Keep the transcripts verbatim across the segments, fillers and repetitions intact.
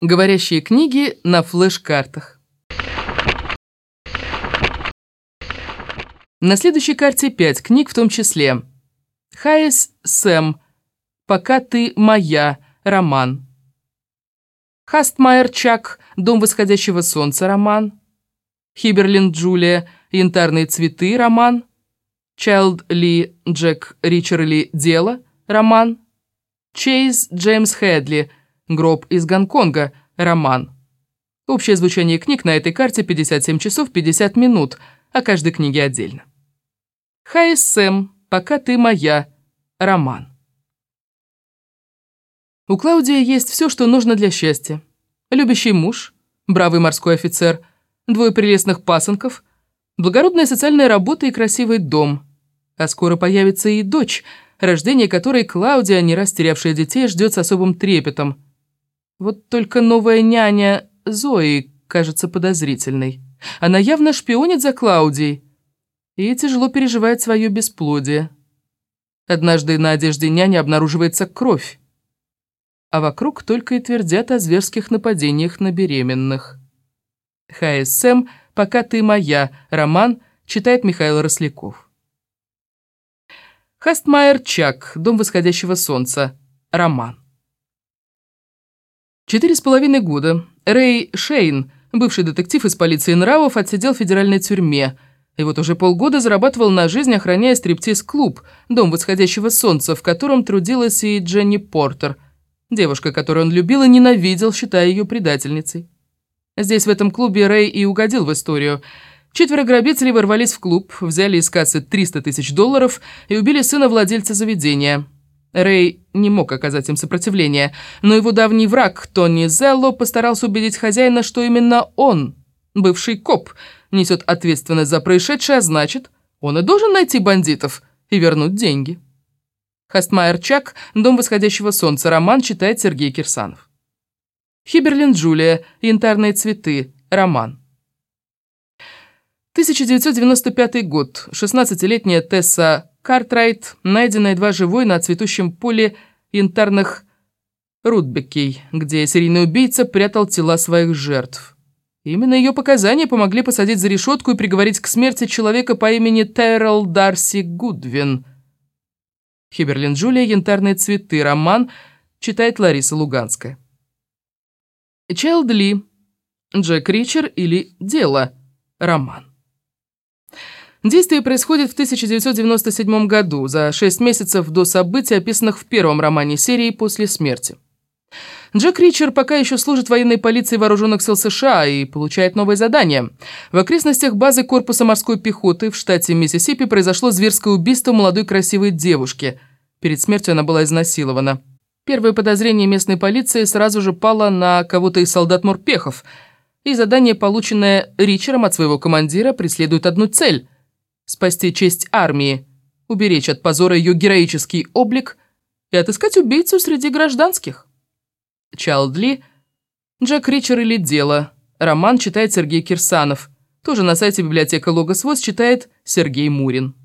Говорящие книги на флеш-картах. На следующей карте пять книг, в том числе Хайес Сэм, «Пока ты моя», роман. Хастмайер Чак, «Дом восходящего солнца», роман. Хиберлин Джулия, «Янтарные цветы», роман. Чайлд Ли Джек Ричерли, «Дело», роман. Чейз Джеймс Хедли, «Гроб из Гонконга», роман. Общее звучание книг на этой карте пятьдесят семь часов пятьдесят минут, о каждой книге отдельно. Хайес Сэм, «Пока ты моя», роман. У Клаудии есть все, что нужно для счастья. Любящий муж, бравый морской офицер, двое прелестных пасынков, благородная социальная работа и красивый дом. А скоро появится и дочь, рождение которой Клаудия, не раз терявшая детей, ждет с особым трепетом. Вот только новая няня Зои кажется подозрительной. Она явно шпионит за Клаудией и тяжело переживает свое бесплодие. Однажды на одежде няни обнаруживается кровь, а вокруг только и твердят о зверских нападениях на беременных. Хайес Сэм, «Пока ты моя», роман, читает Михаил Росляков. Хастмайер Чак, «Дом восходящего солнца», роман. Четыре с половиной года Рэй Шейн, бывший детектив из полиции нравов, отсидел в федеральной тюрьме, и вот уже полгода зарабатывал на жизнь, охраняя стриптиз-клуб «Дом восходящего солнца», в котором трудилась и Дженни Портер, девушка, которую он любил и ненавидел, считая ее предательницей. Здесь, в этом клубе, Рэй и угодил в историю. Четверо грабителей ворвались в клуб, взяли из кассы триста тысяч долларов и убили сына владельца заведения. Рэй не мог оказать им сопротивление, но его давний враг Тони Зелло постарался убедить хозяина, что именно он, бывший коп, несет ответственность за происшедшее, а значит, он и должен найти бандитов и вернуть деньги. Хастмайер Чак, «Дом восходящего солнца», роман, читает Сергей Кирсанов. Хиберлин Джулия, «Янтарные цветы», роман. тысяча девятьсот девяносто пятый год. шестнадцатилетняя Тесса Картрайт, найденная едва живой на цветущем поле янтарных Рудбекей, где серийный убийца прятал тела своих жертв. Именно ее показания помогли посадить за решетку и приговорить к смерти человека по имени Тайрелл Дарси Гудвин. Хиберлин Джулия, «Янтарные цветы», роман, читает Лариса Луганская. Чайлд Ли Джек Ричер или «Дело», роман. Действие происходит в тысяча девятьсот девяносто седьмом году, за шесть месяцев до событий, описанных в первом романе серии «После смерти». Джек Ричер пока еще служит в военной полиции вооруженных сил США и получает новое задание. В окрестностях базы корпуса морской пехоты в штате Миссисипи произошло зверское убийство молодой красивой девушки. Перед смертью она была изнасилована. Первое подозрение местной полиции сразу же пало на кого-то из солдат-морпехов, и задание, полученное Ричером от своего командира, преследует одну цель – спасти честь армии, уберечь от позора ее героический облик и отыскать убийцу среди гражданских. Чайлд Ли, Джек Ричер или «Дело», роман, читает Сергей Кирсанов. Тоже на сайте библиотека Логос ВОС читает Сергей Мурин.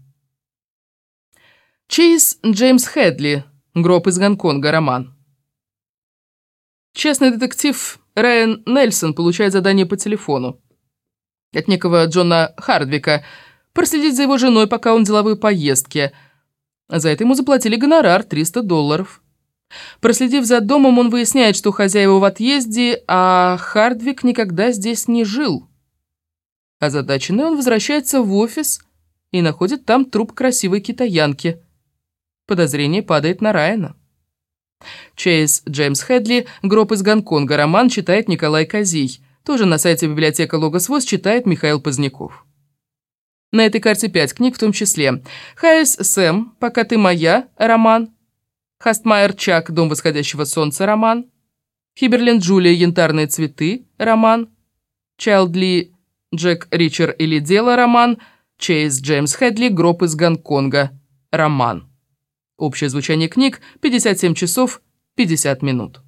Чейз Джеймс Хедли, «Гроб из Гонконга», роман. Частный детектив Райан Нельсон получает задание по телефону от некого Джона Хардвика проследить за его женой, пока он в деловой поездке. За это ему заплатили гонорар триста долларов. Проследив за домом, он выясняет, что хозяева в отъезде, а Хардвик никогда здесь не жил. Озадаченный, он возвращается в офис и находит там труп красивой китаянки. Подозрение падает на Райана. Чейз Джеймс Хедли, «Гроб из Гонконга», роман, читает Николай Козий. Тоже на сайте библиотека Логос ВОС читает Михаил Поздняков. На этой карте пять книг, в том числе Хайес Сэм, «Пока ты моя», роман. Хастмайер Чак, «Дом восходящего солнца», роман. Хиберлин Джулия, «Янтарные цветы», роман. Чайлд Ли Джек Ричер или «Дело», роман. Чейз Джеймс Хедли, «Гроб из Гонконга», роман. Общее звучание книг пятьдесят семь часов пятьдесят минут.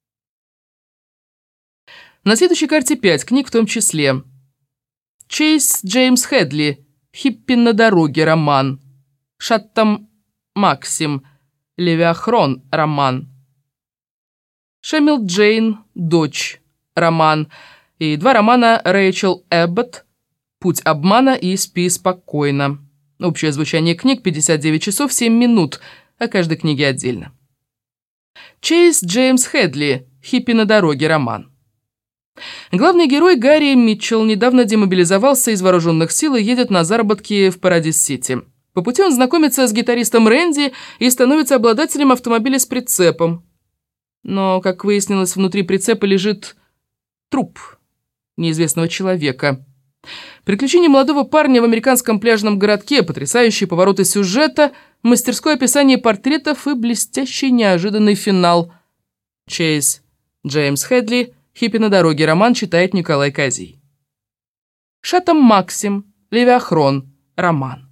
На следующей карте пять книг, в том числе Чейз Джеймс Хедли, «Хиппи на дороге», роман. Шаттам Максим, «Левиахрон», роман. Шемил Джейн, «Дочь», роман. И два романа Рэйчел Эбботт «Путь обмана» и «Спи спокойно». Общее звучание книг пятьдесят девять часов семь минут, о каждой книге отдельно. Чейз Джеймс Хедли «Хиппи на дороге» роман. Главный герой Гарри Митчелл недавно демобилизовался из вооруженных сил и едет на заработки в Парадис-Сити. По пути он знакомится с гитаристом Рэнди и становится обладателем автомобиля с прицепом. Но, как выяснилось, внутри прицепа лежит труп неизвестного человека. Приключения молодого парня в американском пляжном городке, потрясающие повороты сюжета, мастерское описание портретов и блестящий неожиданный финал. Чейз Джеймс Хедли «Хиппи на дороге» роман читает Николай Козий. Шатам Максим «Левиафрон» роман.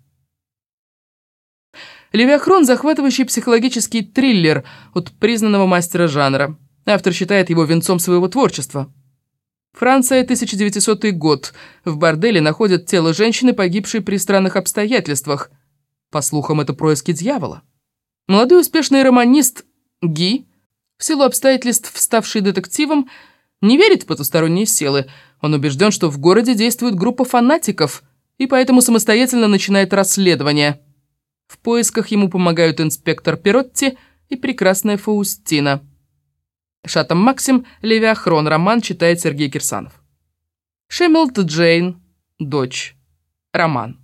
«Левиафрон» — захватывающий психологический триллер от признанного мастера жанра. Автор считает его венцом своего творчества. Франция, тысяча девятисотый год. В борделе находят тело женщины, погибшей при странных обстоятельствах. По слухам, это происки дьявола. Молодой успешный романист Ги, в силу обстоятельств, ставший детективом, не верит в потусторонние силы. Он убежден, что в городе действует группа фанатиков, и поэтому самостоятельно начинает расследование. В поисках ему помогают инспектор Перотти и прекрасная Фаустина. «Шатам Максим. Левиафрон» роман читает Сергей Кирсанов. Шемилд Джейн. Дочь. Роман.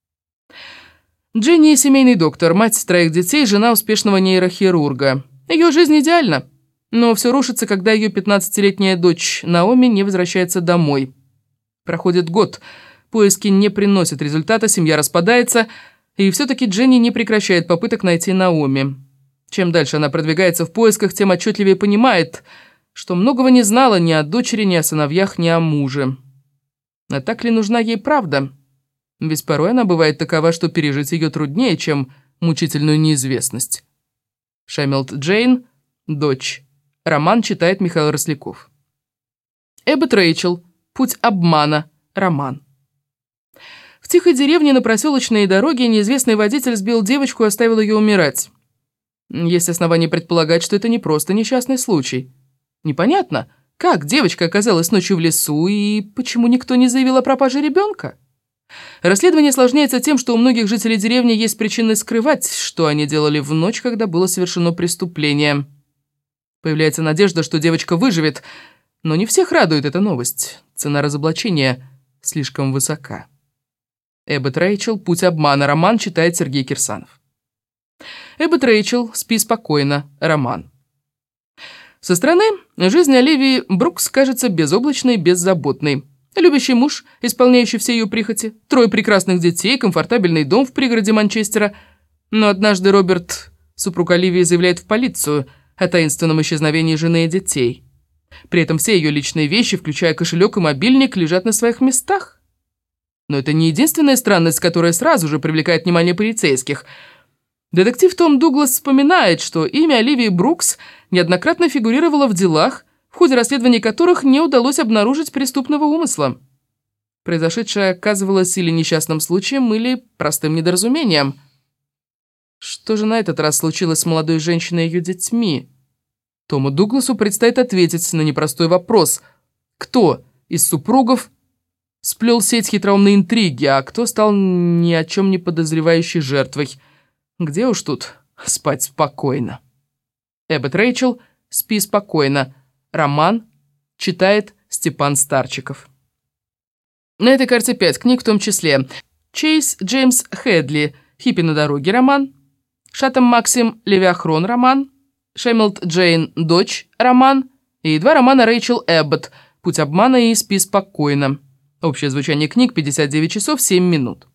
Дженни – семейный доктор, мать троих детей, жена успешного нейрохирурга. Ее жизнь идеальна, но все рушится, когда ее пятнадцатилетняя дочь Наоми не возвращается домой. Проходит год, поиски не приносят результата, семья распадается, и все-таки Дженни не прекращает попыток найти Наоми. Чем дальше она продвигается в поисках, тем отчетливее понимает, что многого не знала ни о дочери, ни о сыновьях, ни о муже. А так ли нужна ей правда? Ведь порой она бывает такова, что пережить ее труднее, чем мучительную неизвестность. Шемилд Джейн. Дочь. Роман читает Михаил Росляков. Эбботт Рэйчел. «Путь обмана» роман. В тихой деревне на проселочной дороге неизвестный водитель сбил девочку и оставил ее умирать. Есть основания предполагать, что это не просто несчастный случай. Непонятно, как девочка оказалась ночью в лесу и почему никто не заявил о пропаже ребенка. Расследование осложняется тем, что у многих жителей деревни есть причины скрывать, что они делали в ночь, когда было совершено преступление. Появляется надежда, что девочка выживет, но не всех радует эта новость. Цена разоблачения слишком высока. Эбботт Рэйчел. «Путь обмана» роман читает Сергей Кирсанов. Эбботт Рэйчел. «Спи спокойно» роман. Со стороны жизнь Оливии Брукс кажется безоблачной и беззаботной. Любящий муж, исполняющий все ее прихоти, трое прекрасных детей, комфортабельный дом в пригороде Манчестера. Но однажды Роберт, супруг Оливии, заявляет в полицию о таинственном исчезновении жены и детей. При этом все ее личные вещи, включая кошелек и мобильник, лежат на своих местах. Но это не единственная странность, которая сразу же привлекает внимание полицейских. Детектив Том Дуглас вспоминает, что имя Оливии Брукс неоднократно фигурировало в делах, в ходе расследований которых не удалось обнаружить преступного умысла. Произошедшее оказывалось или несчастным случаем, или простым недоразумением. Что же на этот раз случилось с молодой женщиной и ее детьми? Тому Дугласу предстоит ответить на непростой вопрос. Кто из супругов сплел сеть хитроумной интриги, а кто стал ни о чем не подозревающей жертвой? Где уж тут спать спокойно? Эбботт Рэйчел. «Спи спокойно» роман читает Степан Старчиков. На этой карте пять книг, в том числе Чейз Джеймс Хедли «Хиппи на дороге» роман, Шатам Максим «Левиафрон» роман, Шемилд Джейн «Дочь» роман и два романа Рэйчел Эбботт «Путь обмана» и «Спи спокойно». Общее звучание книг пятьдесят девять часов семь минут.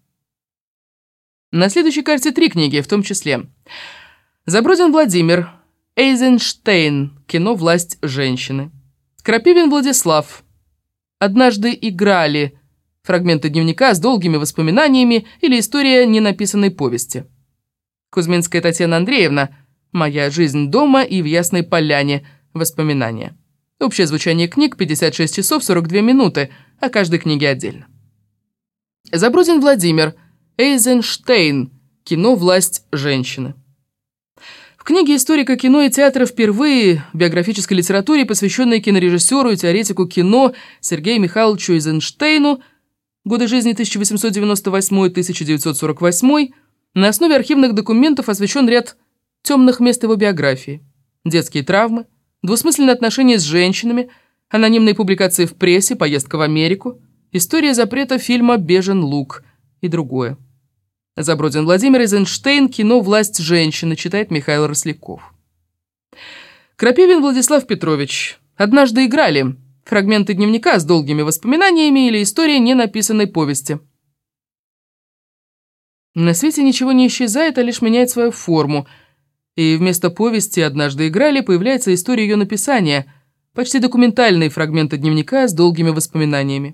На следующей карте три книги, в том числе Забродин Владимир, Эйзенштейн, кино «Власть женщины». Крапивин Владислав, «Однажды играли», фрагменты дневника с долгими воспоминаниями или история ненаписанной повести. Кузьминская Татьяна Андреевна, «Моя жизнь дома и в Ясной Поляне», воспоминания. Общее звучание книг пятьдесят шесть часов сорок две минуты, о каждой книге отдельно. Забродин Владимир, Эйзенштейн, кино «Власть женщины». В книге историка кино и театра впервые в биографической литературе, посвященной кинорежиссеру и теоретику кино Сергею Михайловичу Эйзенштейну, годы жизни тысяча восемьсот девяносто восьмой — тысяча девятьсот сорок восьмой, на основе архивных документов освещен ряд темных мест его биографии. Детские травмы, двусмысленные отношения с женщинами, анонимные публикации в прессе, поездка в Америку, история запрета фильма «Бежен лук» и другое. Забродин Владимир, Эйзенштейн, кино «Власть женщины», читает Михаил Росляков. Крапивин Владислав Петрович. Однажды играли. Фрагменты дневника с долгими воспоминаниями или история ненаписанной повести. На свете ничего не исчезает, а лишь меняет свою форму. И вместо повести «Однажды играли» появляется история ее написания, почти документальные фрагменты дневника с долгими воспоминаниями.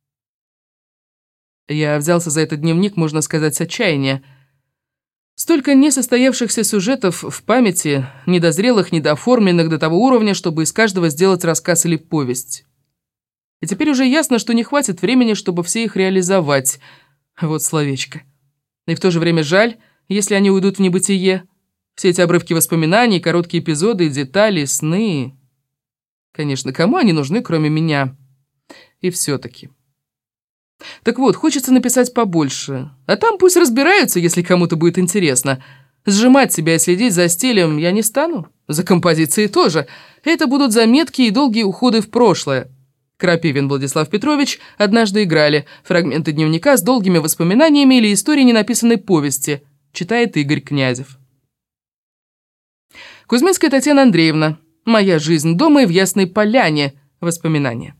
Я взялся за этот дневник, можно сказать, с отчаяния. Столько несостоявшихся сюжетов в памяти, недозрелых, недооформленных до того уровня, чтобы из каждого сделать рассказ или повесть. И теперь уже ясно, что не хватит времени, чтобы все их реализовать. Вот словечко. И в то же время жаль, если они уйдут в небытие. Все эти обрывки воспоминаний, короткие эпизоды, детали, сны. Конечно, кому они нужны, кроме меня? И все-таки. Так вот, хочется написать побольше. А там пусть разбираются, если кому-то будет интересно. Сжимать себя и следить за стилем я не стану. За композицией тоже. Это будут заметки и долгие уходы в прошлое. Крапивин Владислав Петрович. Однажды играли. Фрагменты дневника с долгими воспоминаниями или истории ненаписанной повести. Читает Игорь Князев. Кузьминская Татьяна Андреевна. Моя жизнь дома и в Ясной Поляне. Воспоминания.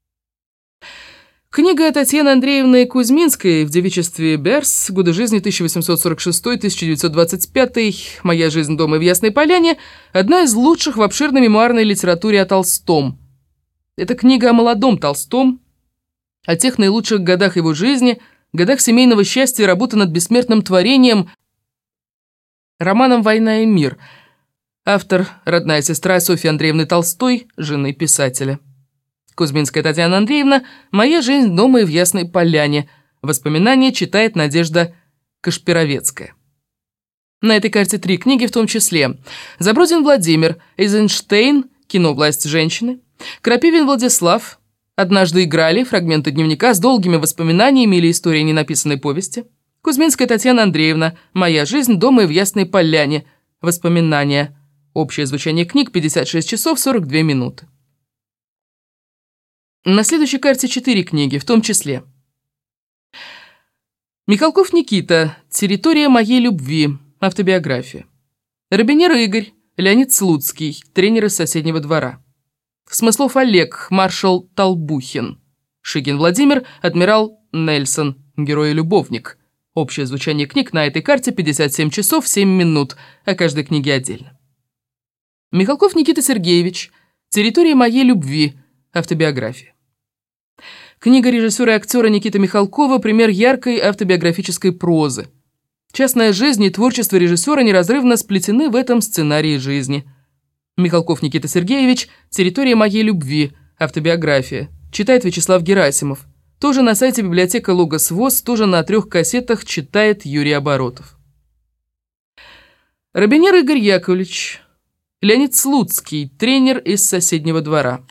Книга Татьяны Андреевны Кузьминской в девичестве Берс, годы жизни тысяча восемьсот сорок шестой — тысяча девятьсот двадцать пятый, «Моя жизнь дома и в Ясной Поляне» – одна из лучших в обширной мемуарной литературе о Толстом. Это книга о молодом Толстом, о тех наилучших годах его жизни, годах семейного счастья и работы над бессмертным творением, романом «Война и мир». Автор – родная сестра Софьи Андреевны Толстой, жены писателя. Кузьминская Татьяна Андреевна. «Моя жизнь дома и в Ясной Поляне». Воспоминания читает Надежда Кашпировецкая. На этой карте три книги, в том числе Забродин Владимир, Эйзенштейн, кино «Власть женщины», Крапивин Владислав, «Однажды играли», фрагменты дневника с долгими воспоминаниями или история ненаписанной повести, Кузьминская Татьяна Андреевна, «Моя жизнь дома и в Ясной Поляне», воспоминания. Общее звучание книг пятьдесят шесть часов сорок две минуты. На следующей карте четыре книги, в том числе Михалков Никита, «Территория моей любви», автобиография. Робинер Игорь, Леонид Слуцкий, тренер из соседнего двора. Смыслов Олег, маршал Толбухин. Шигин Владимир, адмирал Нельсон, герой и любовник. Общее звучание книг на этой карте пятьдесят семь часов семь минут, о каждой книге отдельно. Михалков Никита Сергеевич, «Территория моей любви», автобиография. Книга режиссера и актера Никиты Михалкова – пример яркой автобиографической прозы. Частная жизнь и творчество режиссера неразрывно сплетены в этом сценарии жизни. Михалков Никита Сергеевич, «Территория моей любви», автобиография. Читает Вячеслав Герасимов. Тоже на сайте библиотека Логос ВОС, тоже на трех кассетах читает Юрий Оборотов. Робинер Игорь Яковлевич, Леонид Слуцкий, тренер из соседнего двора.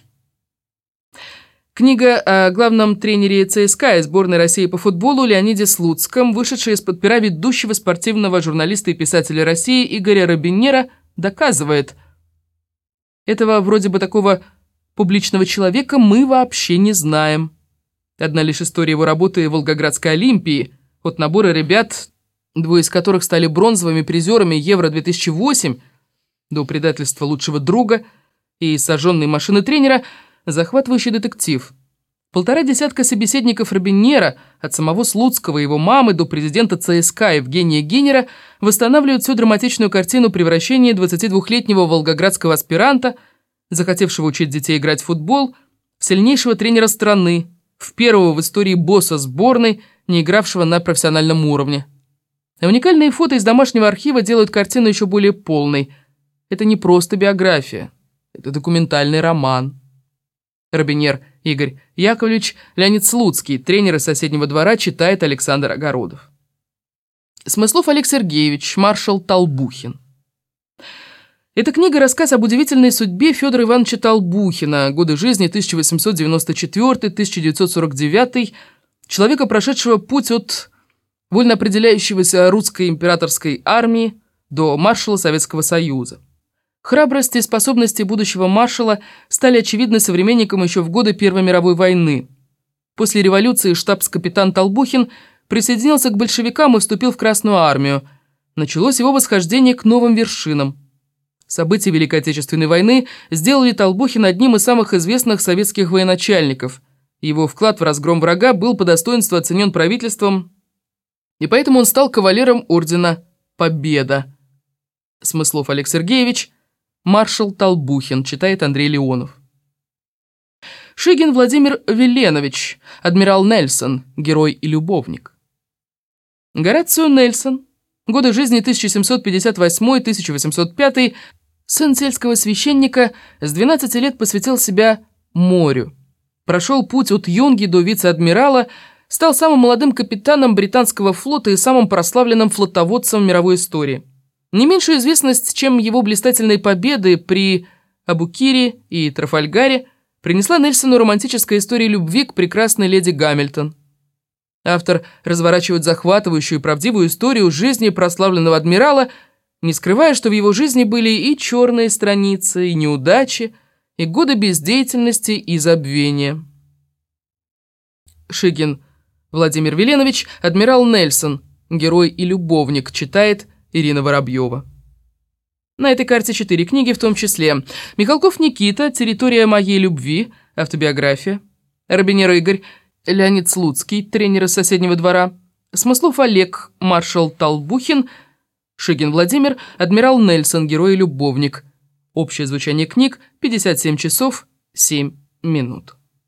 Книга о главном тренере ЦСКА и сборной России по футболу Леониде Слуцком, вышедшая из-под пера ведущего спортивного журналиста и писателя России Игоря Робинера, доказывает, этого вроде бы такого публичного человека мы вообще не знаем. Одна лишь история его работы в Волгоградской Олимпии, от набора ребят, двое из которых стали бронзовыми призерами Евро две тысячи восемь, до предательства лучшего друга и сожженной машины тренера, захватывающий детектив. Полтора десятка собеседников Робинера, от самого Слуцкого и его мамы до президента ЦСКА Евгения Гинера, восстанавливают всю драматичную картину превращения двадцатидвухлетнего волгоградского аспиранта, захотевшего учить детей играть в футбол, в сильнейшего тренера страны, в первого в истории босса сборной, не игравшего на профессиональном уровне. А уникальные фото из домашнего архива делают картину еще более полной. Это не просто биография, это документальный роман. Робинер Игорь Яковлевич, Леонид Слуцкий, тренер из соседнего двора, читает Александр Огородов. Смыслов Олег Сергеевич, маршал Толбухин. Эта книга – рассказ об удивительной судьбе Федора Ивановича Толбухина, годы жизни тысяча восемьсот девяносто четвёртый — тысяча девятьсот сорок девятый, человека, прошедшего путь от вольно определяющегося русской императорской армии до маршала Советского Союза. Храбрость и способности будущего маршала стали очевидны современникам еще в годы Первой мировой войны. После революции штабс-капитан Толбухин присоединился к большевикам и вступил в Красную армию. Началось его восхождение к новым вершинам. События Великой Отечественной войны сделали Толбухина одним из самых известных советских военачальников. Его вклад в разгром врага был по достоинству оценен правительством, и поэтому он стал кавалером ордена «Победа». Смыслов Олег Сергеевич, маршал Толбухин, читает Андрей Леонов. Шигин Владимир Веленович, адмирал Нельсон, герой и любовник. Горацио Нельсон, годы жизни тысяча семьсот пятьдесят восьмой — тысяча восемьсот пятый, сын сельского священника, с двенадцати лет посвятил себя морю. Прошел путь от юнги до вице-адмирала, стал самым молодым капитаном британского флота и самым прославленным флотоводцем мировой истории. Не меньшую известность, чем его блистательные победы при Абукире и Трафальгаре, принесла Нельсону романтическая история любви к прекрасной леди Гамильтон. Автор разворачивает захватывающую и правдивую историю жизни прославленного адмирала, не скрывая, что в его жизни были и черные страницы, и неудачи, и годы бездеятельности и забвения. Шигин Владимир Веленович, адмирал Нельсон, герой и любовник, читает Ирина Воробьева. На этой карте четыре книги, в том числе Михалков Никита, «Территория моей любви», автобиография, Робинер Игорь, Леонид Слуцкий, тренер из соседнего двора, Смыслов Олег, маршал Толбухин, Шигин Владимир, адмирал Нельсон, герой и любовник. Общее звучание книг – пятьдесят семь часов семь минут.